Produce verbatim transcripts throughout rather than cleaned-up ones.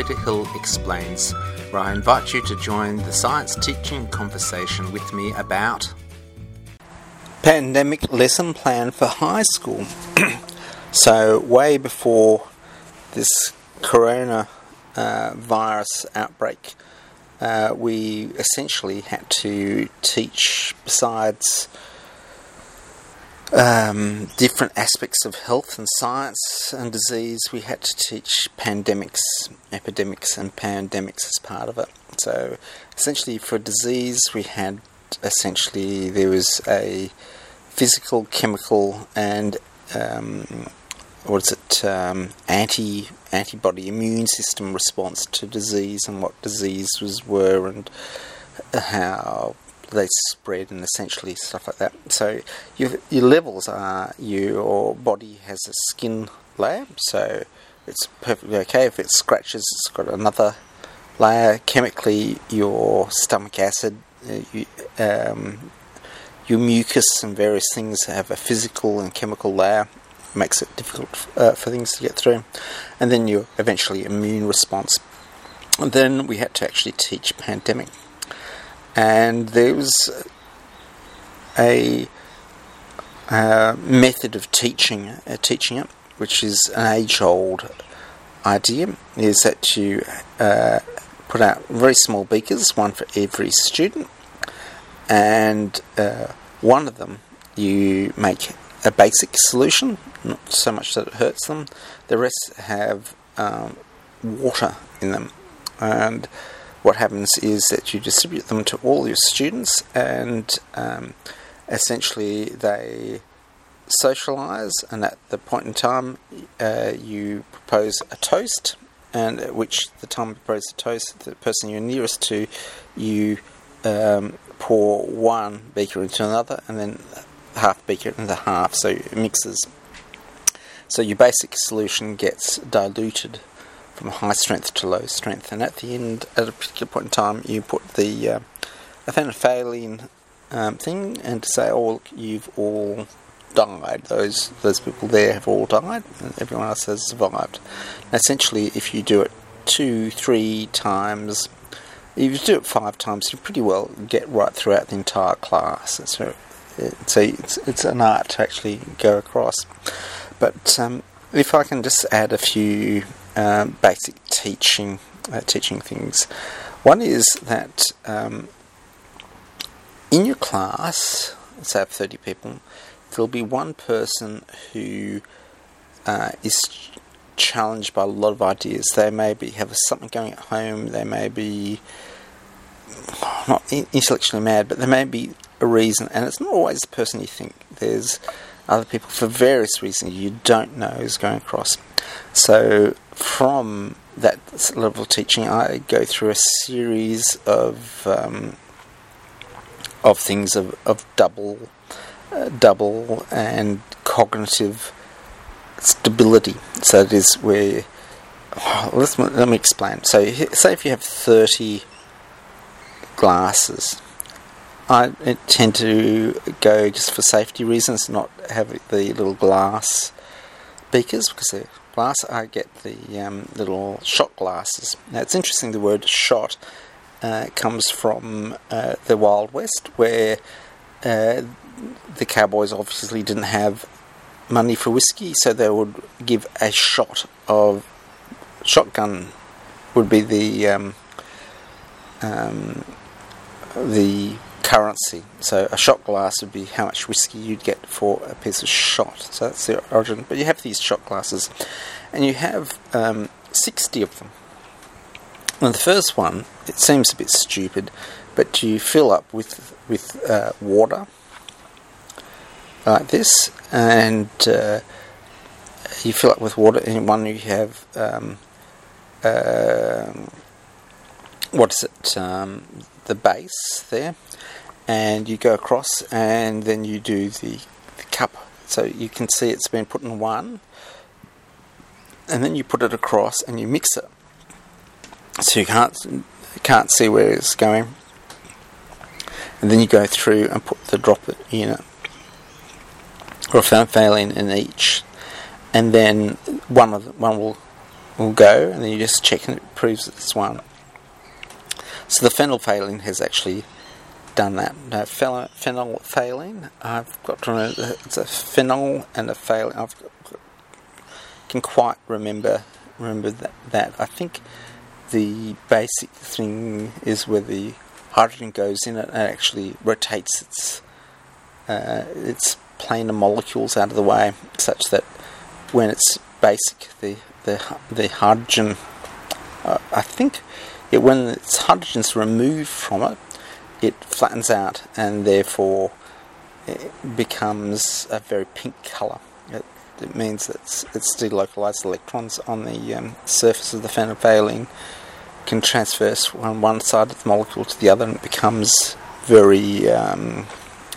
Peter Hill Explains, where I invite you to join the science teaching conversation with me about pandemic lesson plan for high school. So way before this corona uh, virus outbreak, uh, we essentially had to teach, besides Um, different aspects of health and science and disease, we had to teach pandemics, epidemics and pandemics as part of it. So essentially for disease we had essentially, there was a physical, chemical and um, what is it, um, anti antibody immune system response to disease and what diseases were and how they spread and essentially stuff like that. So your, your levels are, your body has a skin layer, so it's perfectly okay if it scratches, it's got another layer. Chemically, your stomach acid, uh, you, um, your mucus and various things have a physical and chemical layer, makes it difficult uh, for things to get through. And then your eventually immune response. And then we had to actually teach pandemic. And there was a uh, method of teaching uh, teaching it, which is an age-old idea, is that you uh, put out very small beakers, one for every student, and uh, one of them you make a basic solution, not so much that it hurts them. The rest have um, water in them, and what happens is that you distribute them to all your students, and um, essentially they socialise, and at the point in time uh, you propose a toast, and at which the time you propose a toast, the person you're nearest to, you um, pour one beaker into another and then half beaker into half, so it mixes. So your basic solution gets diluted from high strength to low strength, and at the end, at a particular point in time, you put the uh, phenolphthalein um, thing, and to say, "Oh, look, you've all died. Those those people there have all died, and everyone else has survived." And essentially, if you do it two, three times, if you do it five times, you pretty well get right throughout the entire class. So, so it's it's an art to actually go across. But um, if I can just add a few Uh, basic teaching uh, teaching things. One is that um, in your class, let's say thirty people, there'll be one person who uh, is challenged by a lot of ideas. They may be have something going at home, they may be not intellectually mad, but there may be a reason, and it's not always the person you think. There's other people for various reasons you don't know is going across. So from that level of teaching, I go through a series of um, of things of, of double, uh, double and cognitive stability. So it is where, oh, let's, let me explain. So say if you have thirty glasses, I tend to go, just for safety reasons, not have the little glass beakers, because they're glass. I get the um, little shot glasses. Now it's interesting, the word shot uh, comes from uh, the Wild West, where uh, the cowboys obviously didn't have money for whiskey, so they would give a shot of shotgun, would be the um, um, the currency. So a shot glass would be how much whiskey you'd get for a piece of shot. So that's the origin. But you have these shot glasses, and you have um, sixty of them. And the first one, it seems a bit stupid, but you fill up with with uh, water like this, and uh, you fill up with water. In one you have um, uh, what is it? Um, the base there. And you go across, and then you do the, the cup. So you can see it's been put in one, and then you put it across, and you mix it. So you can't can't see where it's going. And then you go through and put the droplet unit, or phenolphthalein in each, and then one of the, one will will go, and then you just check and it proves it's one. So the phenolphthalein has actually done that. No, phenolphthalein, I've got to remember that it's a phenol and a phthalein. I can quite remember remember that, that. I think the basic thing is where the hydrogen goes in it and actually rotates its uh, its planar molecules out of the way, such that when it's basic, the the the hydrogen, uh, I think, it, when its hydrogen's removed from it, it flattens out and therefore it becomes a very pink colour. It, it means that it's, it's delocalised electrons on the um, surface of the phenolphthalein can transfer from one side of the molecule to the other, and it becomes very um,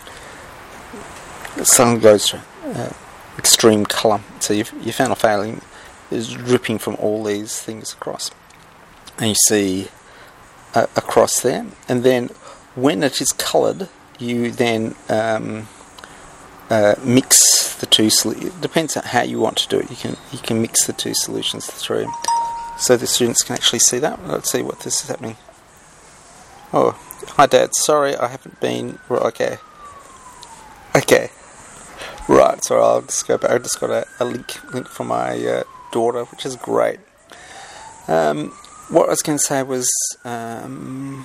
some goes to uh, extreme colour. So your, your phenolphthalein is dripping from all these things across, and you see uh, across there. And then when it is coloured, you then um, uh, mix the two. It depends on how you want to do it. You can you can mix the two solutions through, so the students can actually see that. Let's see what this is happening. Oh, hi Dad. Sorry, I haven't been. Okay. Okay. Right. So I'll just go back. I just got a, a link link from my uh, daughter, which is great. Um, what I was going to say was, um,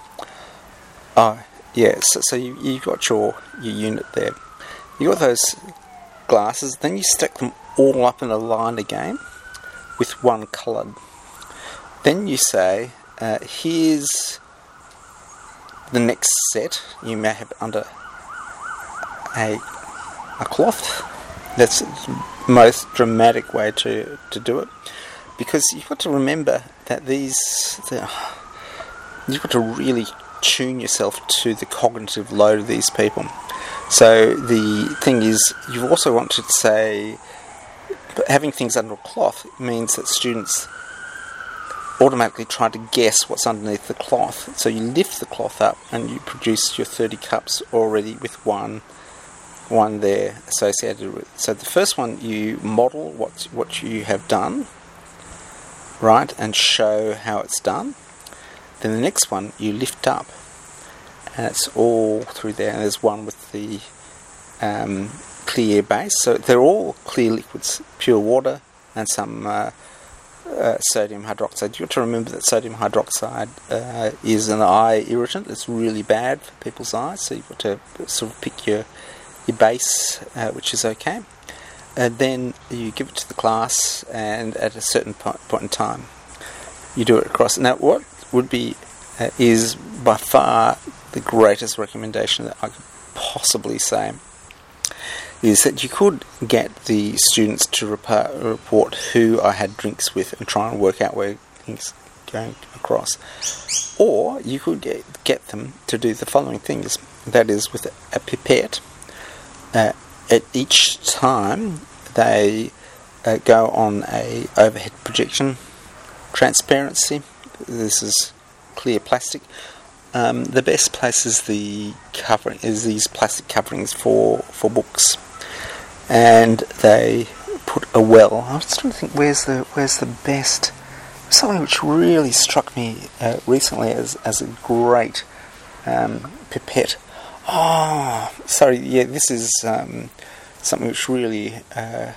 oh yeah. So, so you you got your your unit there. You got those glasses. Then you stack them all up in a line again, with one coloured. Then you say, uh, here's the next set. You may have it under a a cloth. That's the most dramatic way to, to do it, because you've got to remember that these the, you've got to really tune yourself to the cognitive load of these people. So the thing is, you also want to say, but having things under a cloth means that students automatically try to guess what's underneath the cloth. So you lift the cloth up and you produce your thirty cups already with one one there associated with it. So the first one, you model what what you have done, right, and show how it's done. Then the next one, you lift up, and it's all through there. And there's one with the um, clear base. So they're all clear liquids, pure water, and some uh, uh, sodium hydroxide. You've got to remember that sodium hydroxide uh, is an eye irritant. It's really bad for people's eyes. So you've got to sort of pick your your base, uh, which is okay. And then you give it to the class, and at a certain point, point in time, you do it across. Now, what would be uh, is by far the greatest recommendation that I could possibly say is that you could get the students to rep- report who I had drinks with and try and work out where things are going across. Or you could get, get them to do the following things. That is, with a, a pipette, uh, at each time they uh, go on a overhead projection transparency. This is clear plastic. Um, the best place is the covering, is these plastic coverings for, for books, and they put a well. I was trying to think where's the where's the best. Something which really struck me uh, recently as as a great um, pipette. Oh, sorry, yeah, this is um, something which really uh,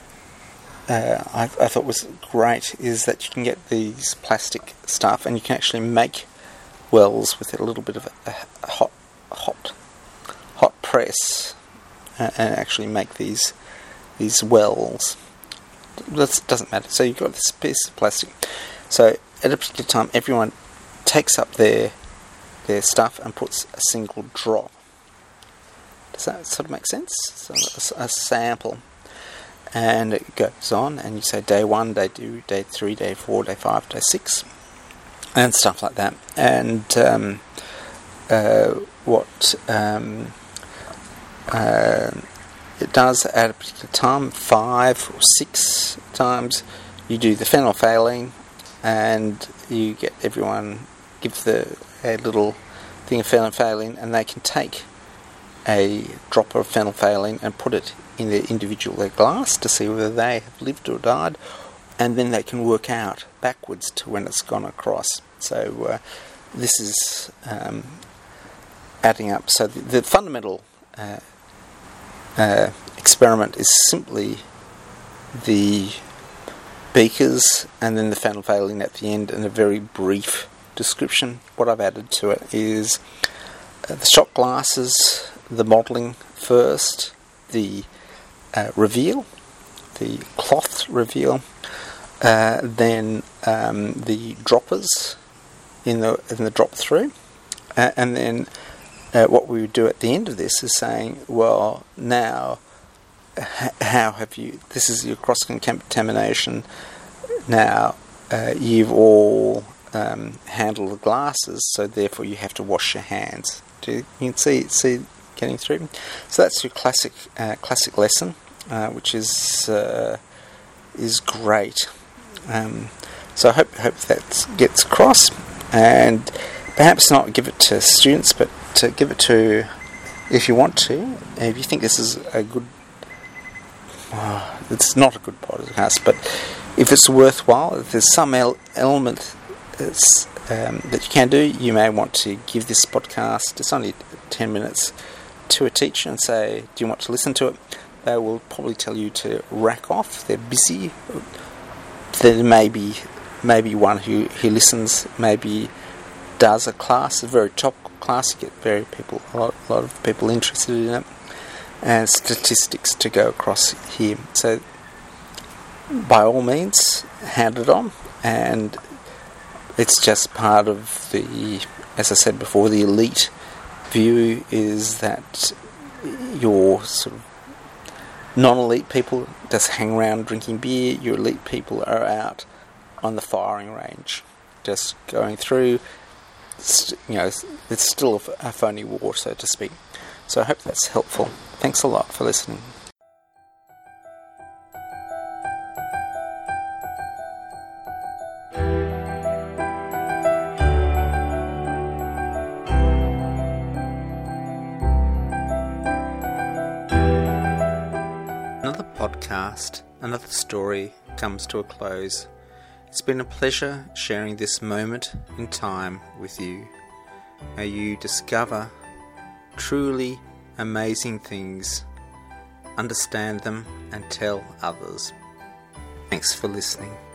uh, I, I thought was great. Is that you can get these plastic stuff and you can actually make wells with a little bit of a, a hot, hot, hot press, uh, and actually make these these wells. That doesn't matter. So you've got this piece of plastic. So at a particular time, everyone takes up their their stuff and puts a single drop. Does that sort of make sense? So a, a sample, and it goes on, and you say day one, day two, day three, day four, day five, day six. And stuff like that. And um, uh, what um, uh, it does at a particular time, five or six times, you do the phenolphthalein, and you get everyone, give the a little thing of phenolphthalein, and they can take a drop of phenolphthalein and put it in their individual their glass to see whether they have lived or died, and then they can work out backwards to when it's gone across. So uh, this is um, adding up. So the, the fundamental uh, uh, experiment is simply the beakers and then the phenolphthalein at the end, and a very brief description. What I've added to it is uh, the shot glasses, the modelling first, the uh, reveal, the cloth reveal, uh, then um, the droppers in the in the drop through, uh, and then uh, what we would do at the end of this is saying, well, now h- how have you? This is your cross contamination. Now uh, you've all um, handled the glasses, so therefore you have to wash your hands. Do you, you can see see getting through. So that's your classic uh, classic lesson, uh, which is uh, is great. Um, so I hope hope that gets across, and perhaps not give it to students, but to give it to, if you want to, if you think this is a good, oh, it's not a good podcast, but if it's worthwhile, if there's some el- element that's, um, that you can do, you may want to give this podcast, it's only ten minutes, to a teacher and say, do you want to listen to it? They will probably tell you to rack off. They're busy. There may be maybe one who, who listens, maybe does a class, a very topical class, you get very people, a lot, a lot of people interested in it, and statistics to go across here. So by all means, hand it on, and it's just part of the, as I said before, the elite view is that your sort of non-elite people just hang around drinking beer, your elite people are out on the firing range, just going through, you know, it's still a phony war, so to speak. So I hope that's helpful. Thanks a lot for listening. Another podcast, another story comes to a close. It's been a pleasure sharing this moment in time with you. May you discover truly amazing things, understand them, and tell others. Thanks for listening.